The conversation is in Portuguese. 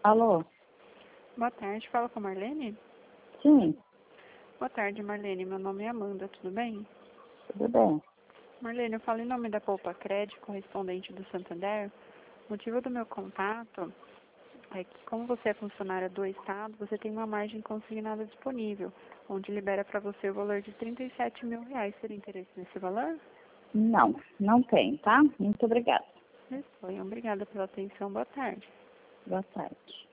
Alô? Boa tarde, fala com a Marlene? Sim, Boa tarde, Marlene. Meu nome é Amanda, tudo bem? tudo bem. Marlene, eu falo em nome da Poupa Crédito, correspondente do Santander. O motivo do meu contato é que, como você é funcionária do Estado, você tem uma margem consignada disponível, onde libera para você o valor de R$ 37 mil. Seria interesse nesse valor? Não tem, tá? Muito obrigada. Obrigada pela atenção. Boa tarde. Boa tarde.